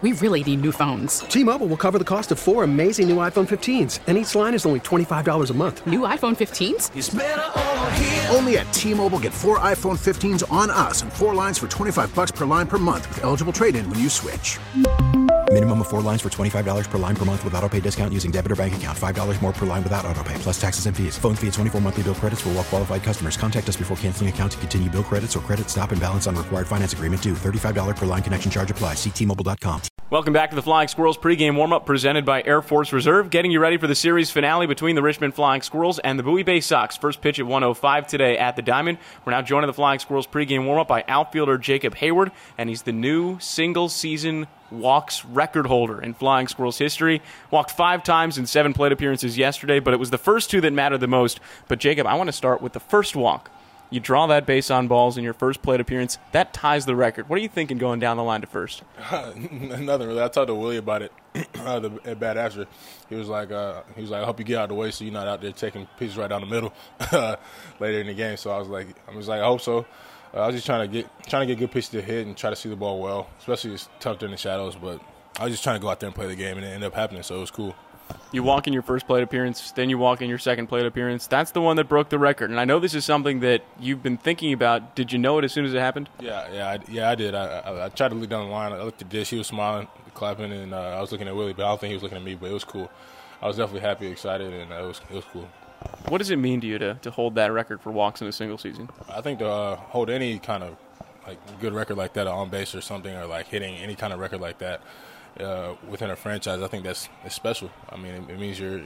We really need new phones. T-Mobile will cover the cost of 4 amazing new iPhone 15s, and each line is only $25 a month. New iPhone 15s? It's better over here. Only at T-Mobile, get 4 iPhone 15s on us and 4 lines for $25 per line per month with eligible trade-in when you switch. Minimum of 4 lines for $25 per line per month with autopay discount using debit or bank account. $5 more per line without autopay, plus taxes and fees. Phone fee at 24 monthly bill credits for well-qualified customers. Contact us before canceling account to continue bill credits or credit stop and balance on required finance agreement due. $35 per line connection charge applies. See T-Mobile.com. Welcome back to the Flying Squirrels pregame warm-up presented by Air Force Reserve, getting you ready for the series finale between the Richmond Flying Squirrels and the Bowie Bay Sox. First pitch at 1:05 today at the Diamond. We're now joining the Flying Squirrels pregame warm-up by outfielder Jacob Hayward, and he's the new single-season walks record holder in Flying Squirrels history. Walked 5 times in 7 plate appearances yesterday, but it was the first 2 that mattered the most. But Jacob, I want to start with the first walk. You draw that base on balls in your first plate appearance. That ties the record. What are you thinking going down the line to first? Nothing really. I talked to Willie about it at bat after. He was like, I hope you get out of the way so you're not out there taking pitches right down the middle later in the game. So I was like, I hope so. I was just trying to get good pitches to hit and try to see the ball well, especially it's tough during the shadows. But I was just trying to go out there and play the game, and it ended up happening. So it was cool. You walk in your first plate appearance, then you walk in your second plate appearance. That's the one that broke the record. And I know this is something that you've been thinking about. Did you know it as soon as it happened? Yeah, I did. I tried to look down the line. I looked at Dish. He was smiling, clapping, and I was looking at Willie, but I don't think he was looking at me. But it was cool. I was definitely happy, excited, and it was cool. What does it mean to you to hold that record for walks in a single season? I think to hold any kind of like good record like that, on base or something, or like hitting any kind of record like that. Within a franchise, I think it's special. I mean, it means you're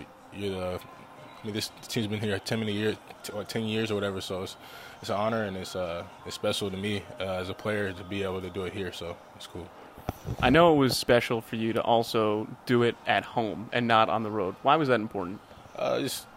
this team's been here 10 years or whatever, so it's an honor, and it's special to me as a player to be able to do it here, so it's cool. I know it was special for you to also do it at home and not on the road. Why was that important? It's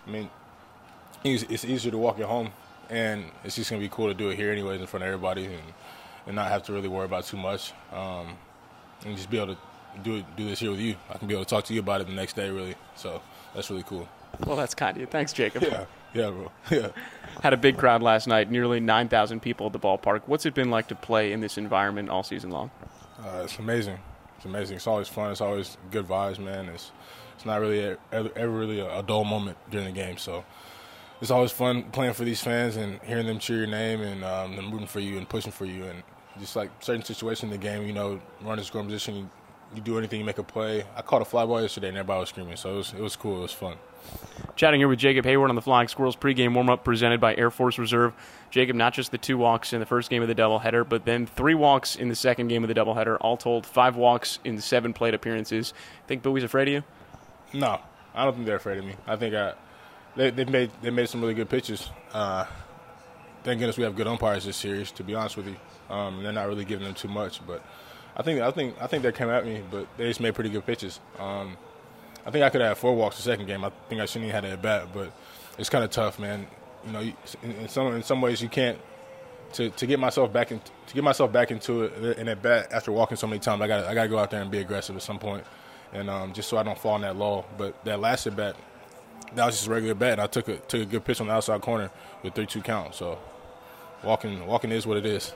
easier to walk at home, and it's just going to be cool to do it here anyways in front of everybody and not have to really worry about too much. And just be able to do this here with you. I can be able to talk to you about it the next day, really. So that's really cool. Well, that's kind of you. Thanks, Jacob. Yeah, bro. Yeah. Had a big crowd last night, nearly 9,000 people at the ballpark. What's it been like to play in this environment all season long? It's amazing. It's always fun. It's always good vibes, man. It's not really ever really a dull moment during the game. So it's always fun playing for these fans and hearing them cheer your name and them rooting for you and pushing for you. And just like certain situations in the game, run in scoring position, you do anything, you make a play. I caught a fly ball yesterday and everybody was screaming, so it was cool, it was fun. Chatting here with Jacob Hayward on the Flying Squirrels pregame warm-up presented by Air Force Reserve. Jacob, not just the 2 walks in the first game of the doubleheader, but then 3 walks in the second game of the doubleheader. All told, 5 walks in 7 plate appearances. Think Bowie's afraid of you? No, I don't think they're afraid of me. I think they made some really good pitches. Thank goodness we have good umpires this series, to be honest with you. They're not really giving them too much, but I think they came at me, but they just made pretty good pitches. I think I could have had 4 walks the second game. I think I shouldn't have had it at bat, but it's kind of tough, man. In some ways you can't. To get myself back into it in at bat after walking so many times, I gotta go out there and be aggressive at some point, and just so I don't fall in that lull. But that last at bat, that was just a regular bat, and I took a good pitch on the outside corner with 3-2 count. So walking is what it is.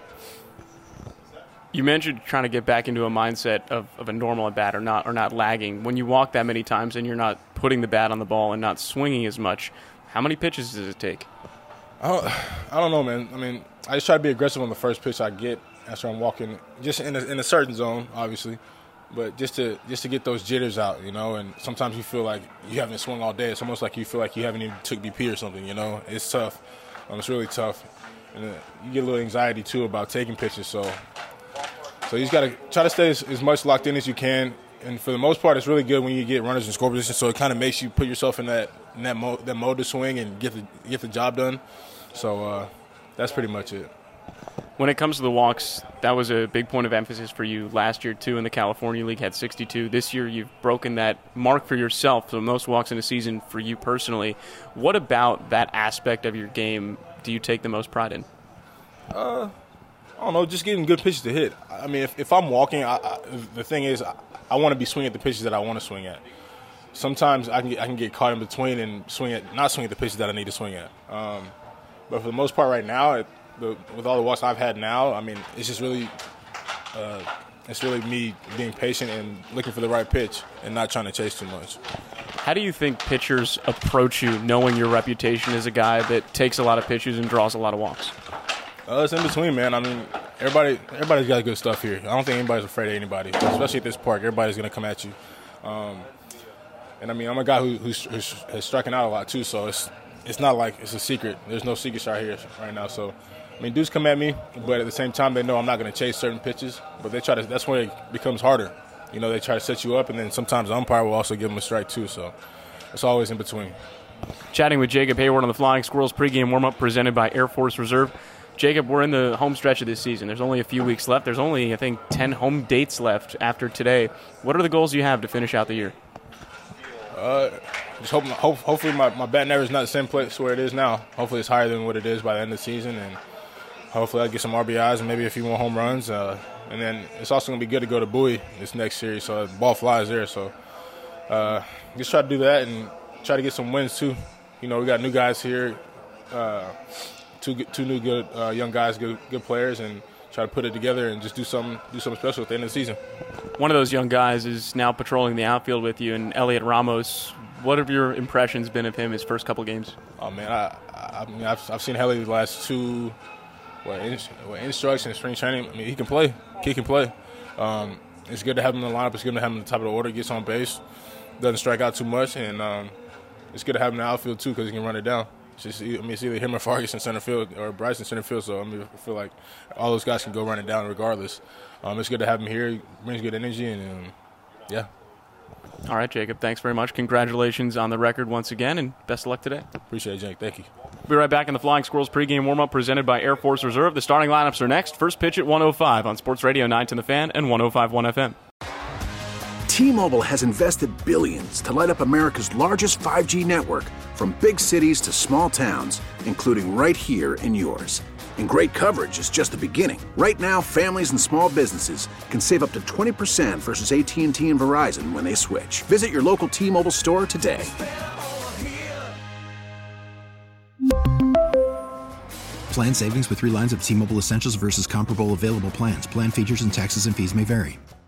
You mentioned trying to get back into a mindset of a normal at bat or not lagging. When you walk that many times and you're not putting the bat on the ball and not swinging as much, how many pitches does it take? I don't know, man. I mean, I just try to be aggressive on the first pitch I get after I'm walking, just in a certain zone, obviously, but just to get those jitters out, And sometimes you feel like you haven't swung all day. It's almost like you feel like you haven't even took BP or something, It's tough. It's really tough, and you get a little anxiety too about taking pitches. So you just got to try to stay as much locked in as you can. And for the most part, it's really good when you get runners in score position. So it kind of makes you put yourself in that mode to swing and get the job done. So that's pretty much it. When it comes to the walks, that was a big point of emphasis for you last year too. In the California League, had 62. This year, you've broken that mark for yourself. So most walks in a season for you personally. What about that aspect of your game do you take the most pride in? I don't know, just getting good pitches to hit. I mean, if I'm walking, the thing is, I want to be swinging at the pitches that I want to swing at. Sometimes I can get caught in between and not swing at the pitches that I need to swing at. But for the most part right now, with all the walks I've had now, I mean, it's just really it's really me being patient and looking for the right pitch and not trying to chase too much. How do you think pitchers approach you, knowing your reputation as a guy that takes a lot of pitches and draws a lot of walks? It's in between, man. I mean, everybody's got good stuff here. I don't think anybody's afraid of anybody, especially at this park. Everybody's going to come at you. And, I mean, I'm a guy who's striking out a lot, too, so it's not like it's a secret. There's no secrets out here right now. So, I mean, dudes come at me, but at the same time, they know I'm not going to chase certain pitches. But they try to. That's when it becomes harder. You know, they try to set you up, and then sometimes the umpire will also give them a strike, too. So it's always in between. Chatting with Jacob Hayward on the Flying Squirrels pregame warm-up presented by Air Force Reserve. Jacob, we're in the home stretch of this season. There's only a few weeks left. There's only, I think, 10 home dates left after today. What are the goals you have to finish out the year? Just hopefully my batting average is not the same place where it is now. Hopefully it's higher than what it is by the end of the season, and hopefully I get some RBIs and maybe a few more home runs. And then it's also going to be good to go to Bowie this next series, so the ball flies there. So just try to do that and try to get some wins too. You know, we got new guys here. Two new good young guys, good players, and try to put it together and just do something special at the end of the season. One of those young guys is now patrolling the outfield with you, and Elliot Ramos. What have your impressions been of him his first couple games? Oh man, I've seen Elliot the last two instructions, spring training. I mean, he can play. It's good to have him in the lineup. It's good to have him at the top of the order. Gets on base, doesn't strike out too much, and it's good to have him in the outfield too because he can run it down. It's either him or Fargus in center field or Bryce in center field. So I feel like all those guys can go run it down regardless. It's good to have him here. He brings good energy, and yeah. All right, Jacob. Thanks very much. Congratulations on the record once again, and best of luck today. Appreciate it, Jake. Thank you. We'll be right back in the Flying Squirrels pregame warm-up presented by Air Force Reserve. The starting lineups are next. First pitch at 1:05 on Sports Radio 910 The Fan and 105.1 FM. T-Mobile has invested billions to light up America's largest 5G network, from big cities to small towns, including right here in yours. And great coverage is just the beginning. Right now, families and small businesses can save up to 20% versus AT&T and Verizon when they switch. Visit your local T-Mobile store today. Plan savings with 3 lines of T-Mobile Essentials versus comparable available plans. Plan features and taxes and fees may vary.